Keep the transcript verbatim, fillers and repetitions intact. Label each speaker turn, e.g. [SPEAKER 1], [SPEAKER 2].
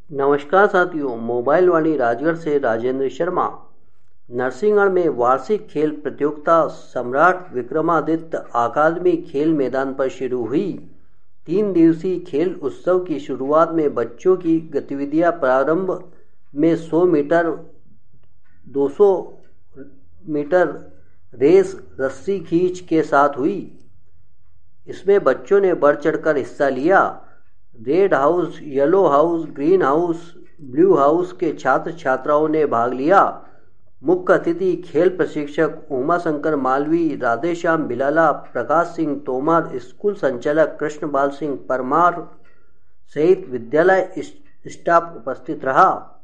[SPEAKER 1] नमस्कार साथियों, मोबाइल वाणी राजगढ़ से राजेंद्र शर्मा। नरसिंहगढ़ में वार्षिक खेल प्रतियोगिता सम्राट विक्रमादित्य अकादमी खेल मैदान पर शुरू हुई। तीन दिवसीय खेल उत्सव की शुरुआत में बच्चों की गतिविधियां प्रारंभ में सौ मीटर, दो सौ मीटर रेस रस्सी खींच के साथ हुई। इसमें बच्चों ने बढ़ चढ़कर हिस्सा लिया। Red house, yellow house, green house, blue house के छात्र छात्राओं ने भाग लिया। मुख्य अतिथि खेल प्रशिक्षक उमाशंकर मालवी, राधेश्याम बिलाला, प्रकाश सिंह तोमर, स्कूल संचालक कृष्णपाल सिंह परमार सहित विद्यालय स्टाफ उपस्थित रहा।